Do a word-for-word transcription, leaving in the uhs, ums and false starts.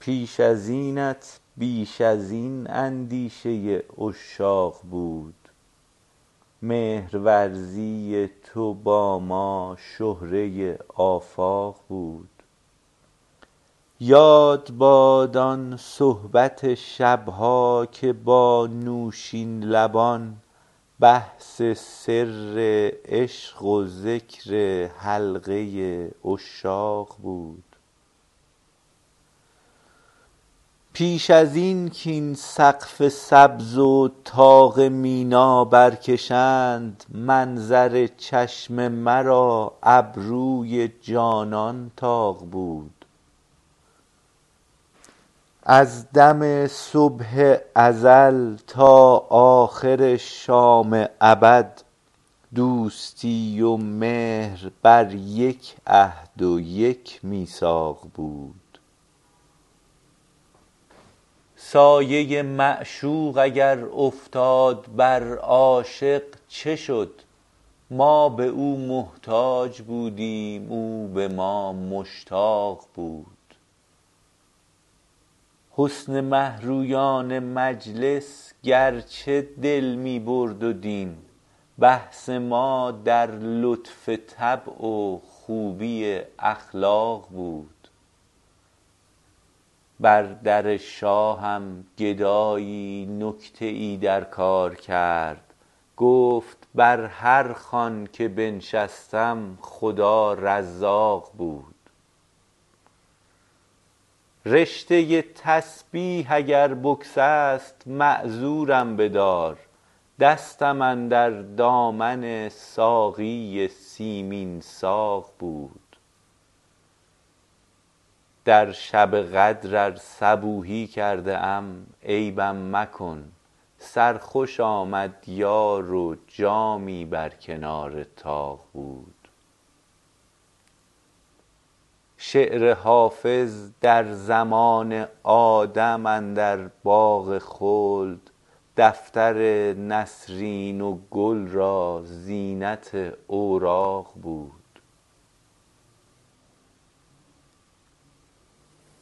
پیش از اینت بیش از این اندیشه عشاق بود، مهرورزی تو با ما شهره آفاق بود. یاد باد آن صحبت شبها که با نوشین لبان بحث سر عشق و ذکر حلقه عشاق بود. پیش از این کاین سقف سبز و طاق مینا برکشند، منظر چشم مرا ابروی جانان طاق بود. از دم صبح ازل تا آخر شام ابد، دوستی و مهر بر یک عهد و یک میثاق بود. سایه معشوق اگر افتاد بر عاشق چه شد؟ ما به او محتاج بودیم او به ما مشتاق بود. حسن مه رویان مجلس گرچه دل می برد و دین، بحث ما در لطف طبع و خوبی اخلاق بود. بر در شاهم گدایی نکته ای در کار کرد، گفت بر هر خوان که بنشستم خدا رزاق بود. رشته تسبیح اگر بگسست معذورم بدار، دستم اندر دامن ساقی سیمین ساق بود. در شب قدر ار صبوحی کرده ام عیبم مکن، سرخوش آمد یار و جامی بر کنار طاق بود. شعر حافظ در زمان آدم اندر باغ خلد، دفتر نسرین و گل را زینت اوراق بود.